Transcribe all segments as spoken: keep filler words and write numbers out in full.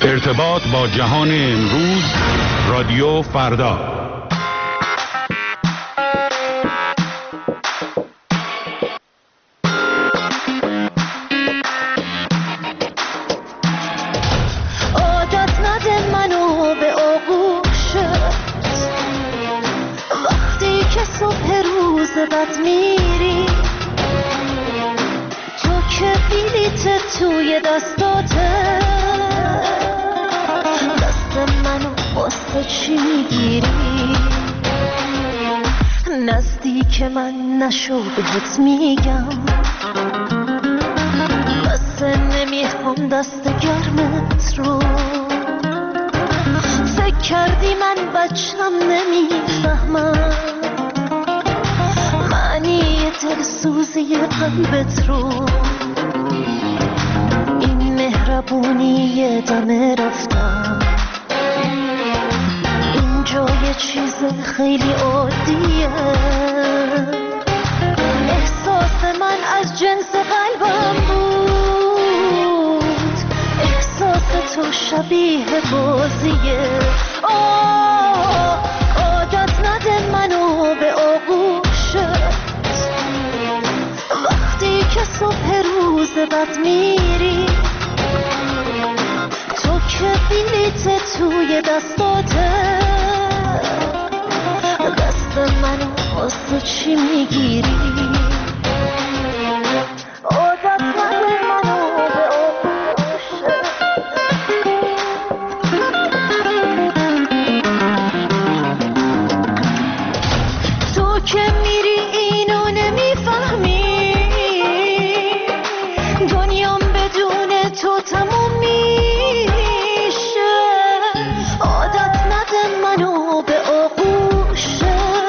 ارتباط با جهان امروز، رادیو فردا. عادت نده منو به آغوشت وقتی که صبح روز بد میری، تو که بلیت توی دستاته، دست منو واسه چی میگیری؟ نزدیک من نشو بهت میگم، بس نمیخوام دست گرمت رو. فکر کردی من بچم نمیفهمم معنی دلسوزی قلبت رو. این مهربونی دم رفتم، اینجا یه چیز خیلی عادیه. احساس من از جنس قلبم بود، احساس تو شبیه بازیه. آه عادت نده منو به آغوشت وقتی که صبح روز بد میری، تو که بلیت توی دستاته، دست منو واسه چی میگیری؟ عادت نده منو به آغوشت. تو که میری اینو نمیفهمی، دنیام بدون تو تموم میشه. عادت نده منو به آغوشت،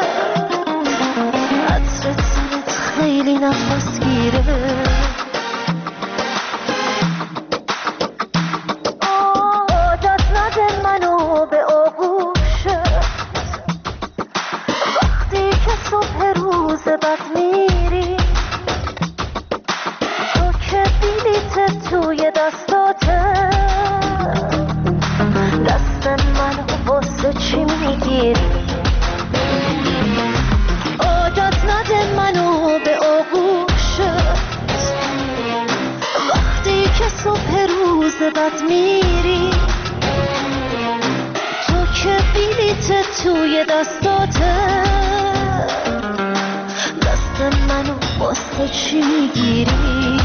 عطر تنت خیلی نفس گیره. عادت نده منو به آغوشت وقتی که صبح روز بد میری، تو که بلیت توی دستاته، دست منو واسه چی میگیری؟ عادت نده منو به آغوشت وقتی که صبح روز بد میری، تو که بلیت توی دستاته، دست منو واسه چی میگیری؟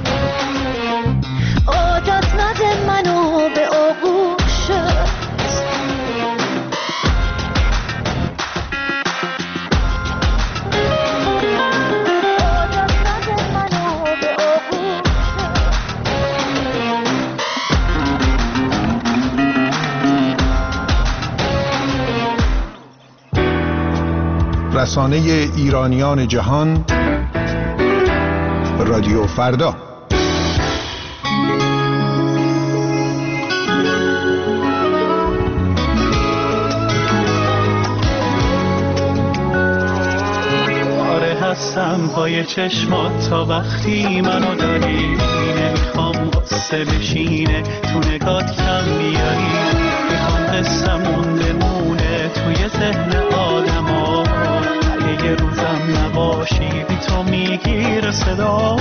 عادت نده منو به آغوشت. عادت نده منو به آغوشت. رسانه ایرانیان جهان، رادیو فردا. آره هستم پای چشمات تا وقتی منو داری، نمیخوام قصه بشینه تو نگات کم بیاری. میخوام قصه مونده مونه توی ذهن آدم ها، اگه یه روزم نباشی بی تو میگیره صدا.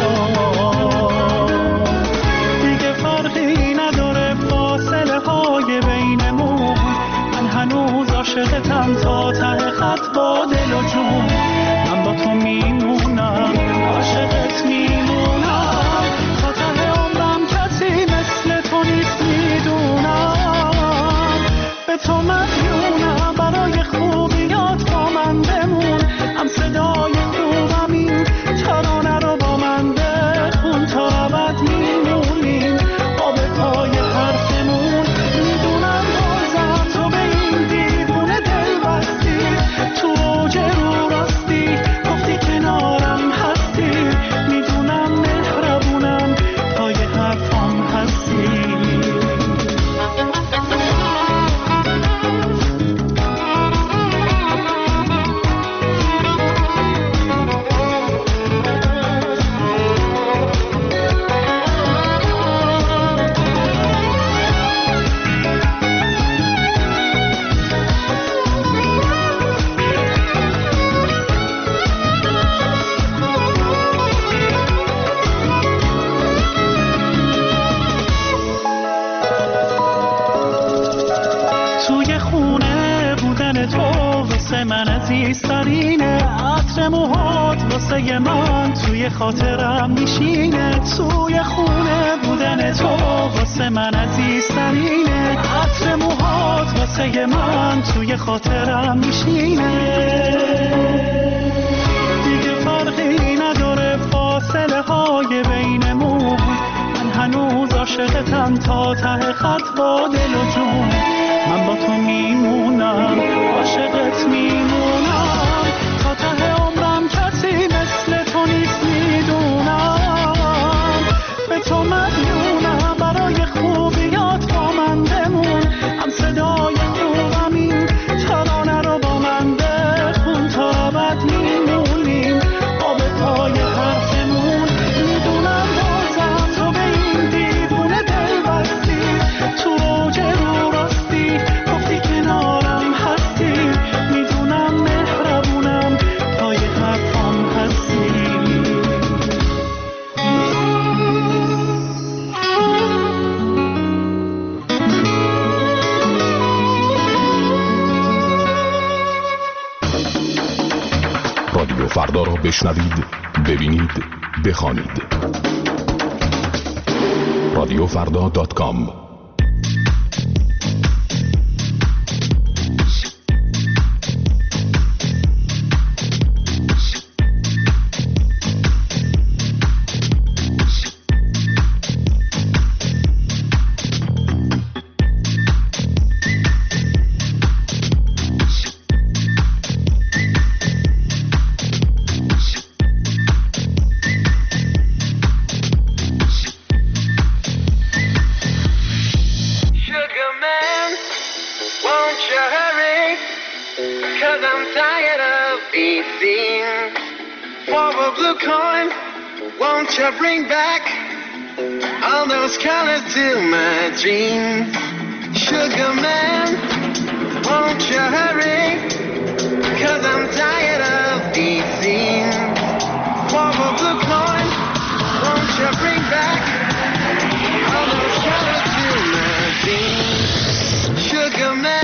دیگه فرقی نداره فاصله های بینمون، من هنوز عاشقتم تا ته خط با دل و جون. من با تو میمونم، عاشقت میمونم، تا ته عمرم کسی مثل تو نیست میدونم. به تو مدیونم، برای خوبیات با من بمون. هم صدای خوبم این ترانه رو با من بخون، تا ابد میمونیم. آب واسه من عزیزترینه، عطر موهات واسه من توی خاطرم میشینه، توی خونه بودن تو واسه من عزیزترینه، عطر موهات واسه من توی خاطرم میشینه. دیگه فرقی نداره فاصله های بینمون، من هنوز عاشقتم تا ته خط با دل و جون، من با تو میمونم عاشقت میمونم تا ته عمرم، کسی مثل تو نیست میدونم، به تو مدیونم برای خوبیات با من بمون، هم صدای خوبم این ترانه رو با من بخون تا ابد میمونیم آب پای حرفمون، میدونم بازم تو به این دیوونه دل بستی، تو اوج رو راستی گفتی کنارم هستی، میدونم مهربونم پای حرفام هستی. رادیو فردا را بشنوید، ببینید، بخوانید. رادیو فردا دات کام. Bring back all those colors to my dreams. Sugar man, won't you hurry? Cause I'm tired of these scenes. For a blue coin, won't you bring back all those colors to my dreams? Sugar man.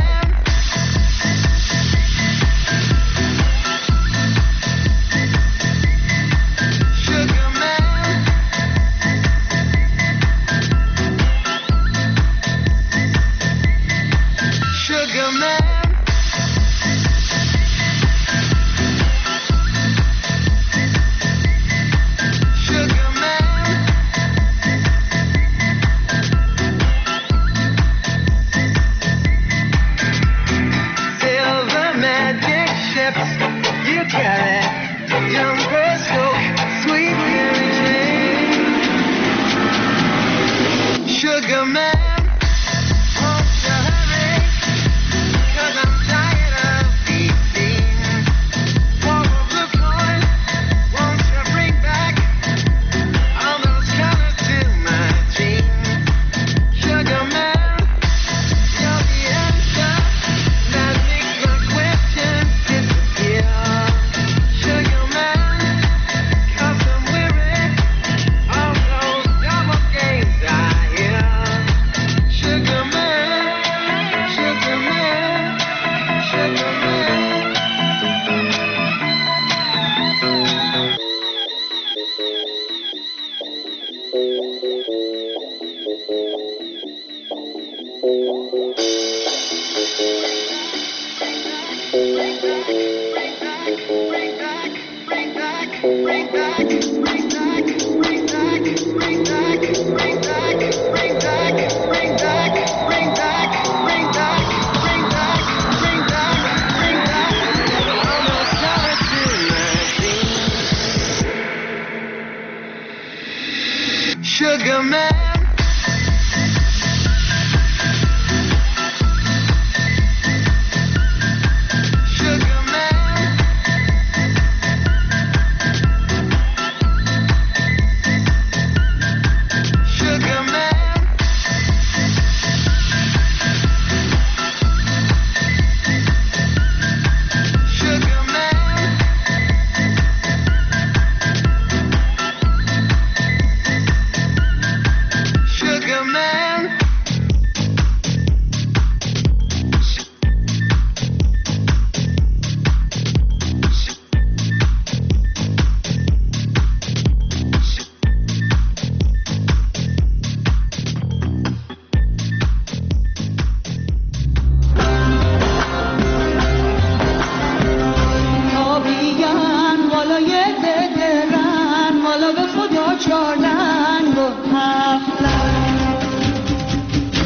Sugar man.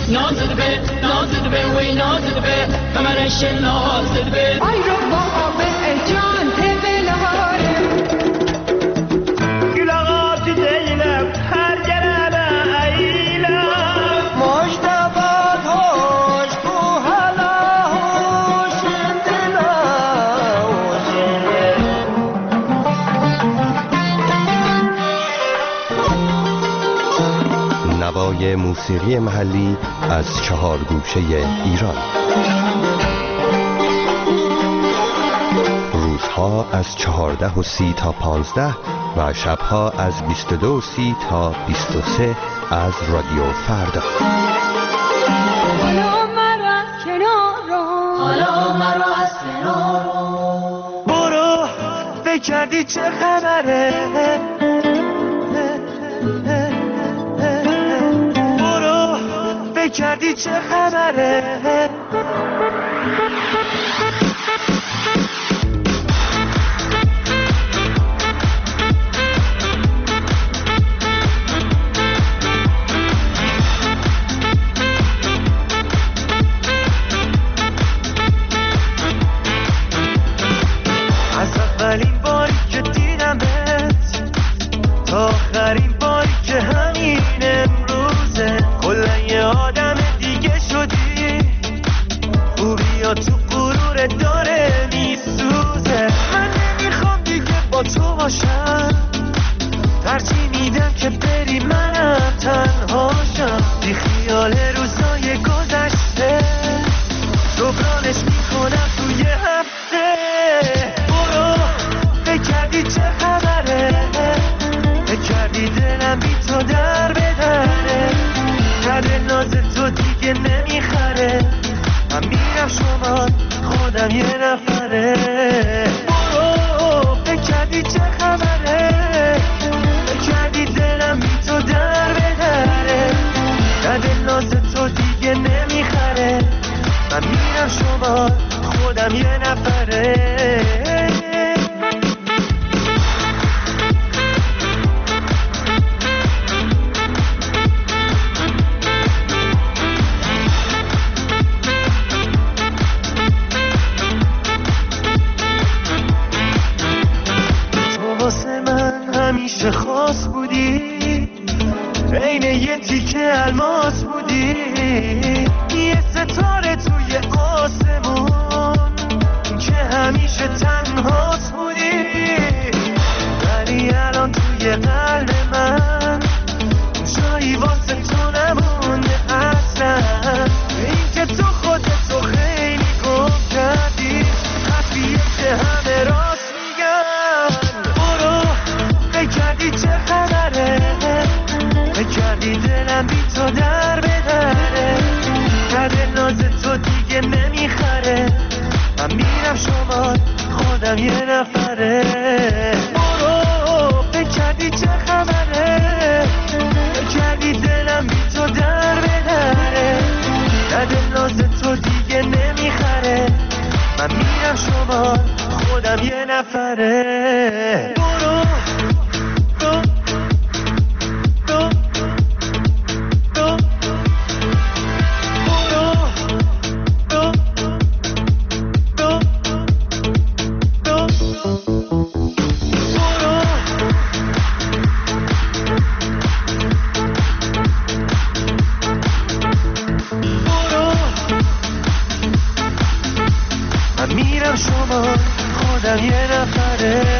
نازل به نازل به وی نازل به کمرش نازل به آی رو با به جان تبلاره گلاغات دیلم هر گرانه ایلم مشتبات هوش بو حالا هوش دلا نوای موسیقی محلی از چهار گوشه ایران. روزها از چهارده و سی تا پانزده و شبها از بیست و دو و سی تا بیست و سه از رادیو فردا. حالا مرا از کنارو حالا مرا از کنارو برو فکر کردی چه خبره برو فکر کردی چه خبره از اولین باری که دیدمت تا آخرین باری که همین امروزه کلا یه آدم دیگه شدی خوبیا تو غرور داره میسوزه من نمیخوام دیگه با تو باشم ترجیح میدم که بری منم تنهاشم بی خیال روزای گذشته جبرانش میکنم توی هفته برو فکر کردی چه خبره فکر کردی دلم بی تو در بدره رد ناز تو دیگه نمیخره من میرم شما خودم یه نفره برو فکر کردی چه خبره فکر کردی دلم بی تو در بدره رد ناز تو دیگه نمیخره من میرم شما خودم یه نفره تو واسه من همیشه خاص بودی عین یه تیکه الماس بودی یه ستاره توی آسمون که همیشه تنهاست بودی ولی الان توی قلب من جایی واسه تو نمونده اصلا این که تو خودتو خیلی گم کردی حرفیه که همه راست میگن برو فکر کردی چه خبره فکر کردی دلم بی تو در بدره رد ناز تو دیگه نمیخره من میرم شما خودم یه نفره برو فکر کردی چه خبره فکر کردی دلم بی تو در بدره رد ناز تو دیگه نمیخره من میرم شما خودم یه نفره برو من میرم شما خودم یه نفره